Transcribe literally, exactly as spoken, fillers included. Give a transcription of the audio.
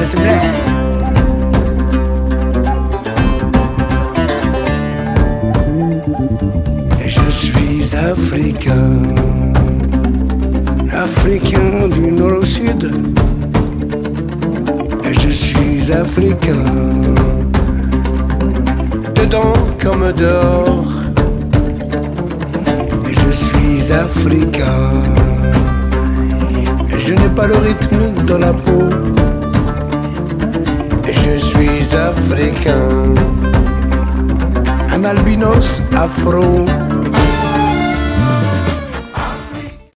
بسم الله. Et je suis africain, africain du nord au sud. Et je suis africain, dedans comme dehors. Et je suis africain, et je n'ai pas le rythme dans la peau. Et je suis africain, un albinos afro.